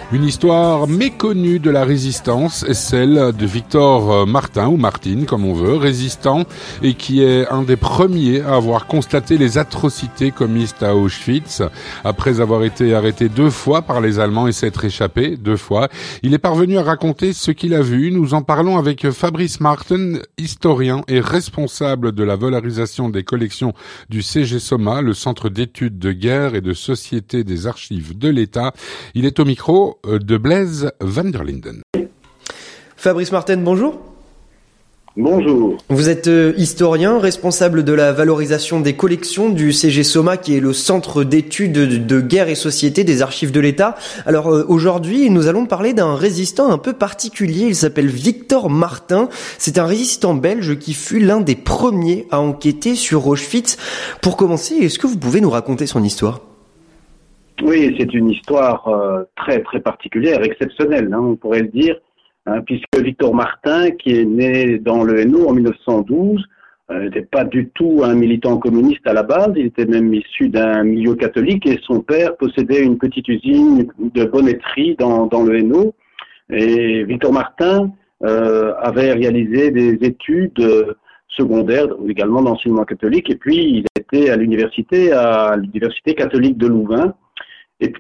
Une histoire méconnue de la résistance est celle de Victor Martin, ou Martine comme on veut, résistant et qui est un des premiers à avoir constaté les atrocités commises à Auschwitz. Après avoir été arrêté 2 fois par les Allemands et s'être échappé 2 fois, il est parvenu à raconter ce qu'il a vu. Nous en parlons avec Fabrice Martin, historien et responsable de la valorisation des collections du CG Soma, le Centre d'études de guerre et de société des archives de l'État. Il est au micro de Blaise van der Linden. Fabrice Martin, bonjour. Bonjour. Vous êtes historien, responsable de la valorisation des collections du CG Soma, qui est le Centre d'études de guerre et société des archives de l'État. Alors aujourd'hui, nous allons parler d'un résistant un peu particulier. Il s'appelle Victor Martin. C'est un résistant belge qui fut l'un des premiers à enquêter sur Auschwitz. Pour commencer, est-ce que vous pouvez nous raconter son histoire ? Oui, c'est une histoire très très particulière, exceptionnelle, on pourrait le dire, puisque Victor Martin, qui est né dans le Hainaut en 1912, n'était pas du tout un militant communiste à la base, il était même issu d'un milieu catholique et son père possédait une petite usine de bonneterie dans le Hainaut. Et Victor Martin avait réalisé des études secondaires, également d'enseignement catholique, et puis il était à l'université catholique de Louvain. Et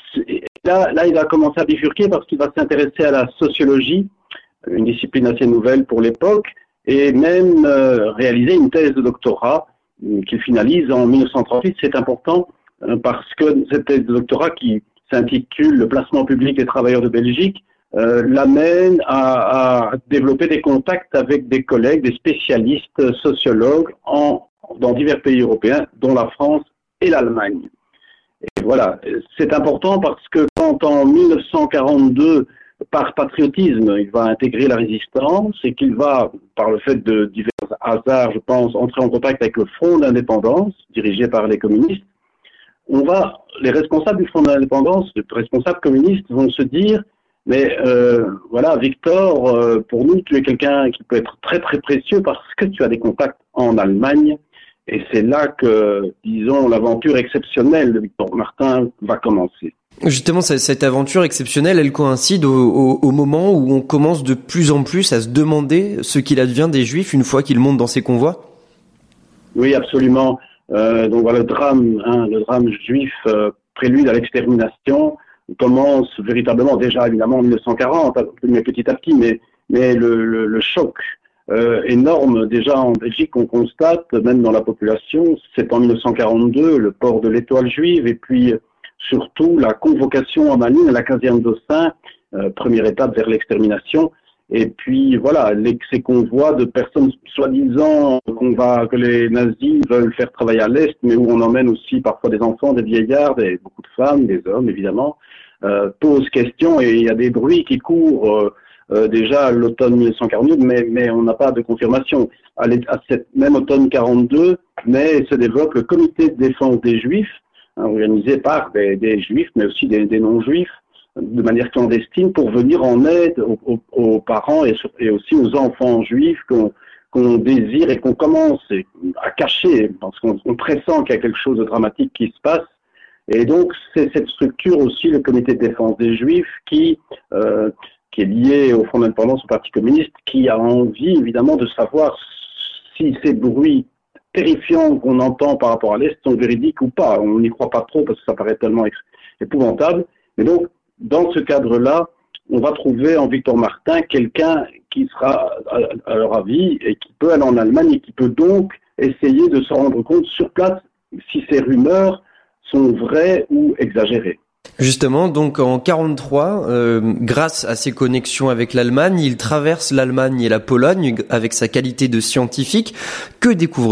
là, il va commencer à bifurquer parce qu'il va s'intéresser à la sociologie, une discipline assez nouvelle pour l'époque, et même réaliser une thèse de doctorat qu'il finalise en 1938. C'est important parce que cette thèse de doctorat qui s'intitule « Le placement public des travailleurs de Belgique » l'amène à développer des contacts avec des collègues, des spécialistes sociologues dans divers pays européens, dont la France et l'Allemagne. Et voilà, c'est important parce que quand en 1942, par patriotisme, il va intégrer la résistance et qu'il va, par le fait de divers hasards, je pense, entrer en contact avec le Front d'indépendance, dirigé par les communistes, les responsables du Front d'indépendance, les responsables communistes vont se dire, mais voilà, Victor, pour nous, tu es quelqu'un qui peut être très très précieux parce que tu as des contacts en Allemagne. Et c'est là que, disons, l'aventure exceptionnelle de Victor Martin va commencer. Justement, cette aventure exceptionnelle, elle coïncide au moment où on commence de plus en plus à se demander ce qu'il advient des Juifs une fois qu'ils montent dans ces convois. Oui, absolument. Donc voilà, le drame juif, prélude à l'extermination, commence véritablement déjà évidemment en 1940, mais petit à petit, mais le choc énorme déjà en Belgique qu'on constate, même dans la population, c'est en 1942 le port de l'étoile juive et puis surtout la convocation à Malines à la caserne d'Aussin, première étape vers l'extermination. Et puis voilà, ces convois de personnes soi-disant que les nazis veulent faire travailler à l'Est, mais où on emmène aussi parfois des enfants, des vieillards, beaucoup de femmes, des hommes évidemment, posent question et il y a des bruits qui courent déjà à l'automne 1942, mais on n'a pas de confirmation. À cette même automne 42, mais se développe le comité de défense des Juifs, organisé par des Juifs, mais aussi des non-Juifs, de manière clandestine, pour venir en aide aux parents et aussi aux enfants juifs qu'on désire et qu'on commence à cacher, parce qu'on pressent qu'il y a quelque chose de dramatique qui se passe. Et donc, c'est cette structure aussi, le comité de défense des Juifs, qui est lié au Front d'indépendance, au Parti communiste, qui a envie, évidemment, de savoir si ces bruits terrifiants qu'on entend par rapport à l'Est sont véridiques ou pas. On n'y croit pas trop parce que ça paraît tellement épouvantable. Mais donc, dans ce cadre-là, on va trouver en Victor Martin quelqu'un qui sera, à leur avis, et qui peut aller en Allemagne et qui peut donc essayer de se rendre compte sur place si ces rumeurs sont vraies ou exagérées. Justement, donc en 1943, grâce à ses connexions avec l'Allemagne, il traverse l'Allemagne et la Pologne avec sa qualité de scientifique. Que découvre-t-il ?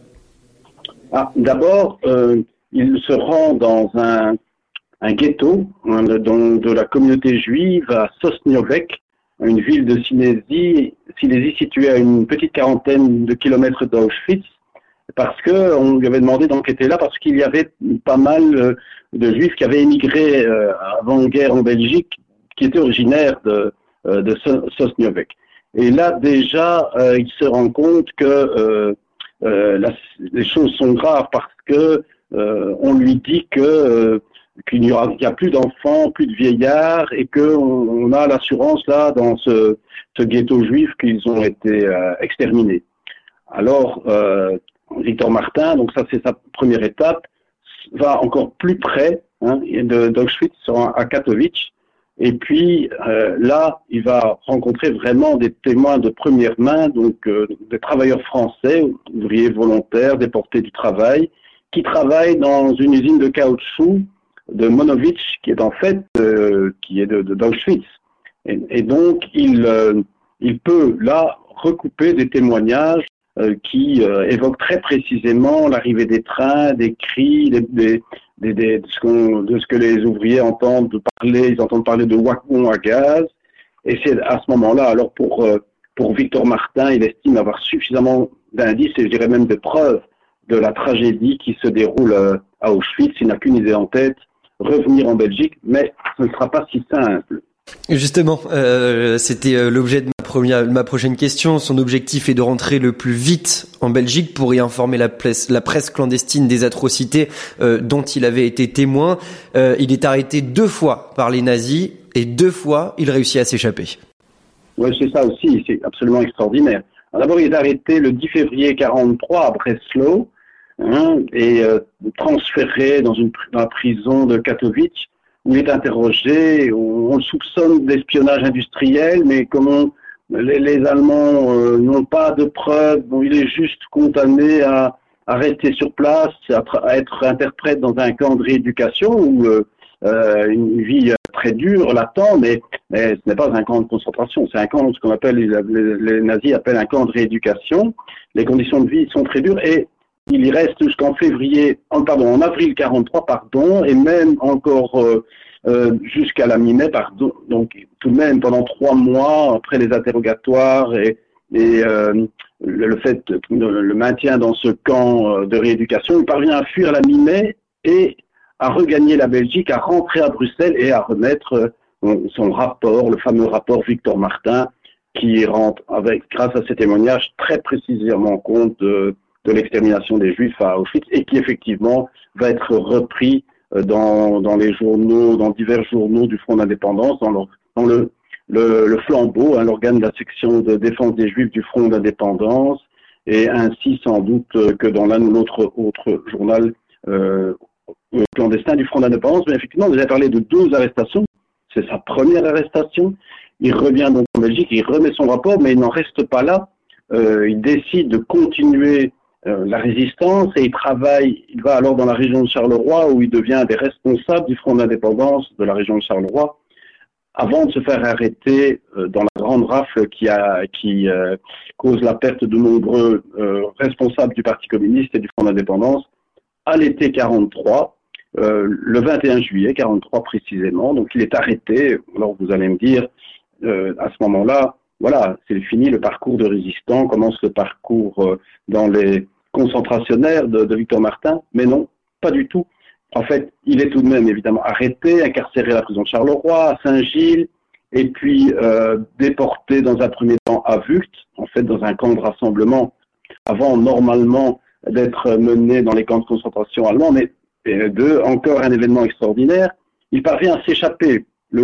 D'abord, il se rend dans un ghetto de la communauté juive à Sosnowiec, une ville de Silésie située à une petite quarantaine de kilomètres d'Auschwitz, parce que on lui avait demandé d'enquêter là parce qu'il y avait pas mal de Juifs qui avaient émigré avant-guerre en Belgique, qui étaient originaires de Sosnowiec. Et là déjà, il se rend compte que les choses sont graves parce que on lui dit que qu'il n'y a plus d'enfants, plus de vieillards, et qu'on a l'assurance là dans ce ghetto juif qu'ils ont été exterminés. Alors, Victor Martin, donc ça c'est sa première étape, va encore plus près d'Auschwitz, à Katowice, et puis là, il va rencontrer vraiment des témoins de première main, donc des travailleurs français, ouvriers volontaires, déportés du travail, qui travaillent dans une usine de caoutchouc de Monowitz, qui est en fait d'Auschwitz. Et donc, il peut là recouper des témoignages qui évoquent très précisément l'arrivée des trains, des cris, de ce que les ouvriers entendent parler. Ils entendent parler de wagons à gaz. Et c'est à ce moment-là, alors pour Victor Martin, il estime avoir suffisamment d'indices, et je dirais même de preuves, de la tragédie qui se déroule à Auschwitz. Il n'a qu'une idée en tête, revenir en Belgique, mais ce ne sera pas si simple. Justement, c'était l'objet de ma prochaine question. Son objectif est de rentrer le plus vite en Belgique pour y informer la presse clandestine des atrocités dont il avait été témoin. Il est arrêté 2 fois par les nazis et 2 fois il réussit à s'échapper. Oui, c'est ça aussi, c'est absolument extraordinaire. Alors, d'abord, il est arrêté le 10 février 1943 à Breslau et transféré dans la prison de Katowice, où il est interrogé. On le soupçonne d'espionnage industriel, mais comme les Allemands n'ont pas de preuves, il est juste condamné à rester sur place, à être interprète dans un camp de rééducation où une vie très dure l'attend, mais ce n'est pas un camp de concentration, c'est un camp, ce qu'on appelle, les nazis appellent un camp de rééducation. Les conditions de vie sont très dures et il y reste jusqu'en en avril 43, et même encore jusqu'à la mi-mai, donc tout de même pendant 3 mois après les interrogatoires et le maintien dans ce camp de rééducation, il parvient à fuir la mi-mai et à regagner la Belgique, à rentrer à Bruxelles et à remettre son rapport, le fameux rapport Victor Martin, qui rend grâce à ses témoignages très précisément compte de l'extermination des Juifs à Auschwitz et qui effectivement va être repris dans les journaux, dans divers journaux du Front d'indépendance, dans le Flambeau, l'organe de la section de défense des Juifs du Front d'indépendance, et ainsi sans doute que dans l'un ou l'autre autre journal clandestin du Front d'indépendance. Mais effectivement, vous avez parlé de 2 arrestations. C'est sa première arrestation. Il revient donc en Belgique, il remet son rapport, mais il n'en reste pas là. Il décide de continuer la résistance et il va alors dans la région de Charleroi où il devient un des responsables du Front d'indépendance de la région de Charleroi avant de se faire arrêter dans la grande rafle qui cause la perte de nombreux responsables du Parti communiste et du Front d'indépendance à l'été 43, le 21 juillet 43 précisément. Donc il est arrêté. Alors vous allez me dire, à ce moment-là, voilà, c'est fini le parcours de résistant, commence le parcours dans les concentrationnaires de Victor Martin, mais non, pas du tout. En fait, il est tout de même évidemment arrêté, incarcéré à la prison de Charleroi, à Saint-Gilles, et puis déporté dans un premier temps à Vught, en fait dans un camp de rassemblement, avant normalement d'être mené dans les camps de concentration allemands. Mais encore un événement extraordinaire, il parvient à s'échapper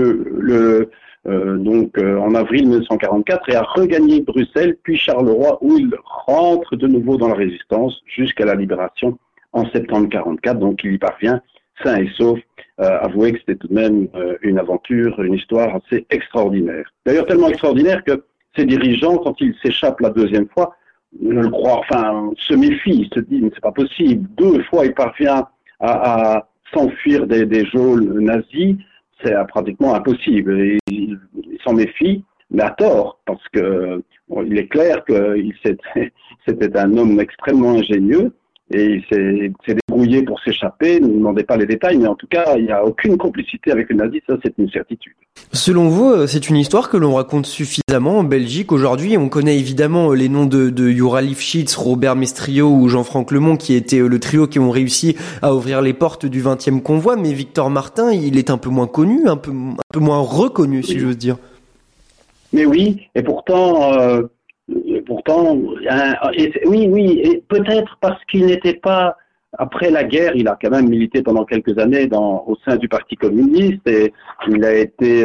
en avril 1944 et à regagner Bruxelles, puis Charleroi, où il rentre de nouveau dans la résistance jusqu'à la libération en septembre 1944. Donc il y parvient sain et sauf. Avouez que c'était tout de même une aventure, une histoire assez extraordinaire. D'ailleurs tellement extraordinaire que ses dirigeants, quand il s'échappe la 2e fois, ne le croient, se méfient, se disent mais c'est pas possible. 2 fois il parvient à s'enfuir des geôles nazis. C'est pratiquement impossible. Et il s'en méfie, mais à tort, parce que il est clair que c'était un homme extrêmement ingénieux et il s'est débrouillé pour s'échapper. Ne me demandez pas les détails, mais en tout cas, il n'y a aucune complicité avec les nazis, ça c'est une certitude. Selon vous, c'est une histoire que l'on raconte suffisamment en Belgique aujourd'hui. On connaît évidemment les noms de Yura Lifshitz, Robert Mestrio ou Jean-Franck Lemont, qui étaient le trio qui ont réussi à ouvrir les portes du 20e convoi. Mais Victor Martin, il est un peu moins connu, un peu moins reconnu, si j'ose dire. Mais oui, et pourtant, et peut-être parce qu'il n'était pas après la guerre, il a quand même milité pendant quelques années au sein du Parti communiste et il a été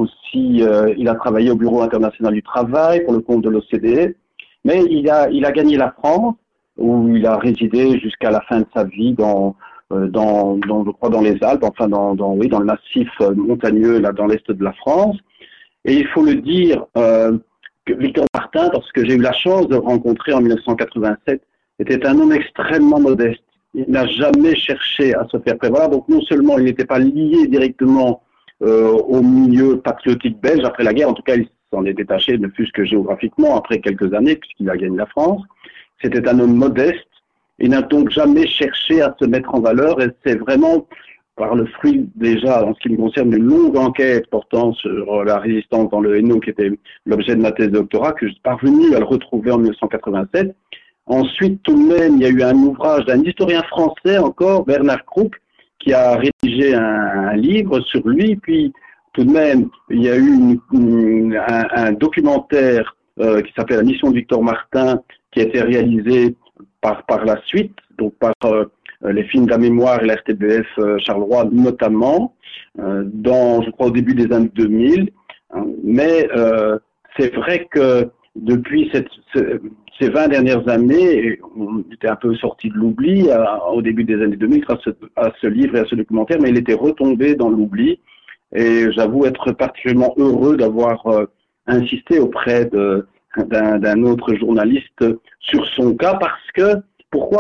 il a travaillé au Bureau international du travail pour le compte de l'OCDE. Mais il a gagné la France où il a résidé jusqu'à la fin de sa vie je crois dans les Alpes, enfin dans le massif montagneux là dans l'est de la France. Et il faut le dire que Victor Martin, parce que j'ai eu la chance de le rencontrer en 1987, était un homme extrêmement modeste. Il n'a jamais cherché à se faire prévaloir. Donc non seulement il n'était pas lié directement au milieu patriotique belge après la guerre, en tout cas il s'en est détaché, ne fût-ce que géographiquement, après quelques années, puisqu'il a gagné la France. C'était un homme modeste. Il n'a donc jamais cherché à se mettre en valeur et c'est vraiment par le fruit déjà, en ce qui me concerne, une longue enquête portant sur la résistance dans le Hainaut, qui était l'objet de ma thèse de doctorat, que je suis parvenu à le retrouver en 1987. Ensuite, tout de même, il y a eu un ouvrage d'un historien français encore, Bernard Krupp, qui a rédigé un livre sur lui. Puis, tout de même, il y a eu un documentaire qui s'appelle La mission de Victor Martin, qui a été réalisé par la suite, donc par les films de la mémoire et la RTBF Charleroi notamment, je crois au début des années 2000. Mais c'est vrai que depuis ces 20 dernières années, on était un peu sorti de l'oubli au début des années 2000 grâce à ce livre et à ce documentaire, mais il était retombé dans l'oubli. Et j'avoue être particulièrement heureux d'avoir insisté auprès d'un autre journaliste sur son cas. Pourquoi ?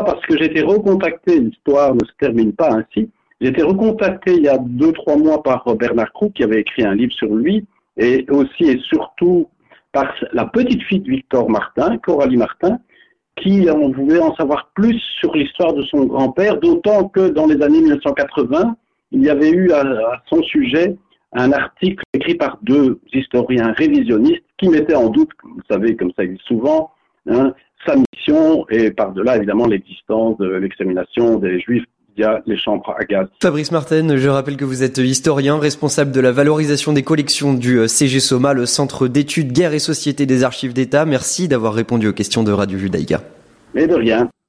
Parce que j'ai été recontacté, l'histoire ne se termine pas ainsi, j'ai été recontacté il y a 2-3 mois par Bernard Krupp qui avait écrit un livre sur lui, et aussi et surtout par la petite fille de Victor Martin, Coralie Martin, qui voulait en savoir plus sur l'histoire de son grand-père, d'autant que dans les années 1980, il y avait eu à son sujet un article écrit par 2 historiens révisionnistes qui mettaient en doute, vous savez, comme ça existe souvent, sa mission et par-delà évidemment l'existence de l'extermination des Juifs via les chambres à gaz. Fabrice Martin, je rappelle que vous êtes historien, responsable de la valorisation des collections du CG Soma, le Centre d'études guerre et société des archives d'État. Merci d'avoir répondu aux questions de Radio Judaïka. Mais de rien.